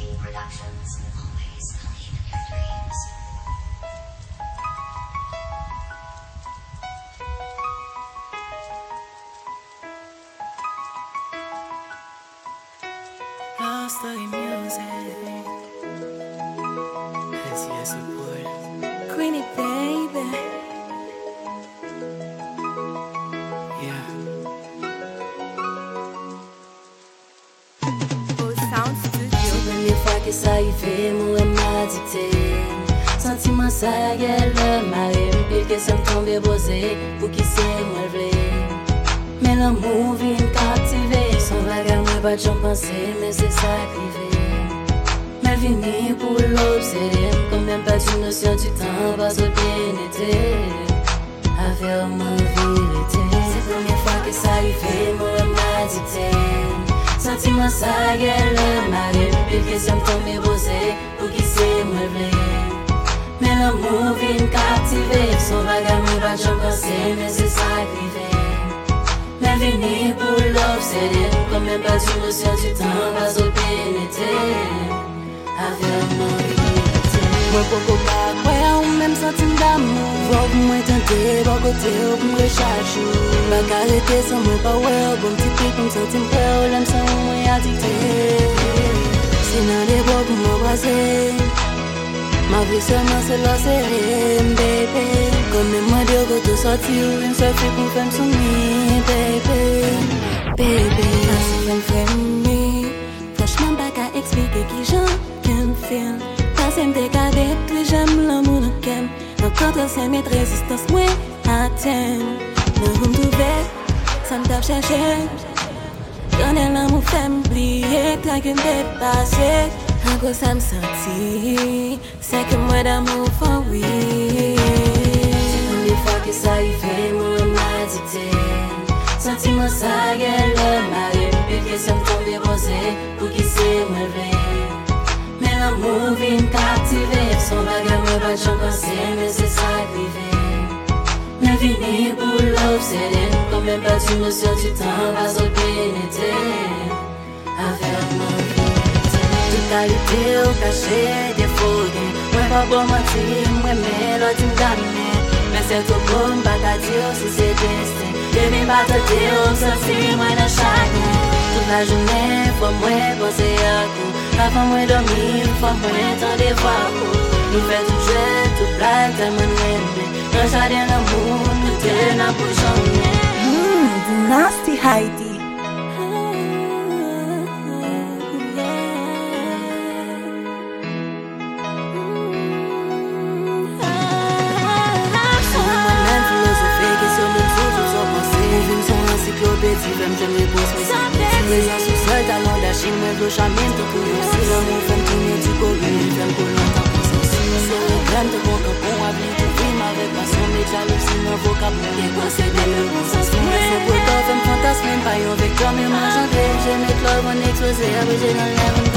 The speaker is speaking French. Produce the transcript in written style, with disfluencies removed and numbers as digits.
Productions, always believe in your dreams. Love Story Music. SES support. Queenie baby. Yeah. Au Sound Studio. C'est la première fois que ça arrive, moi m'a dicté. Sentiment ça y est le mari, pile que ça me tombe posé, pour qui c'est moi le vle. Mais l'amour vient captiver, son bagage moi pas de j'en penser, mais c'est ça privé. Mais vini pour l'obséder, comme même pas d'une notion du temps, pas au pénétrer. Avec mon vérité, c'est la première fois que ça arrive, moi m'a dicté. Sentiment ça y est le mari, pile que ça me tombe posé, pour qui c'est moi le vle. Mais l'amour vient captiver, son bagage moi pas de j'en penser, mais c'est ça privé. Mais vini pour l'obséder, comme même pas d'une notion du temps, pas au pénétrer. Avec mon vérité. Moi beaucoup pas croire ou même sentiment d'amour. Faut que moi tenter, bon côté ou pour me recharger. Pas arrêter sans moi pas ouais, bon petit peu comme sentiment peur, l'aime sans moi addicté. C'est dans les bois pour me brasser. Ma vie seulement c'est la série, baby. Comme même moi dire que tout sorti ou une seule fille pour faire me soumis, baby. Baby, as if I'm me. Franchement pas qu'à expliquer qui j'en can feel. Passez me décader, puis j'aime l'amour de kem. Dans contre c'est mes résistance, moi atteint. Dans comme tout fait, ça me tape chercher. Donner l'amour fait m'oublier, t'as qu'une dépassée. À quoi ça me sentit, c'est que moi d'amour for oui. C'est la première fois que ça arrive, moi m'a dicté. Sentiment ça y est le mari, pile que ça me tombe posé, pour qui c'est moi le vle. Mais l'amour vient captiver, son bagage moi pas de j'en penser, mais c'est ça privé. Mais vini pour l'obséder, comme même pas d'une notion du temps, pas au pénétrer. Avec mon vérité. Toute qualité au cachet, défaudé. Moi pas bon mentir, moi mais l'autre me damner. Mais c'est tout bon, pas qu'à dire si c'est destin. Demi pas te dire, on sentit moi dans chaque nuit. Toute la journée, faut moi penser à coup. Avant moi dormir, faut moi entendre voir coup. Nous fait tout jeu, tout blague, tellement aimé. Dans jardin d'amour, nous t'es dans bouchon. Nasty Heidi. Même je me pose mes sentiments. Raison sous sol, talon d'Achille, moi je jamais te courir. Si l'amour fait me tourner du côté, il fait me couler longtemps pour ça. C'est le grain de mon capon, habite tout film avec passion, mais jalousie, mon vocabulaire. Et quoi c'est des mêmes sensations. Mais c'est pour toi, fait me fantasme, même pas un vecteur, mais moi j'en ai. J'ai mes clores, on exposé, après j'ai dans l'air,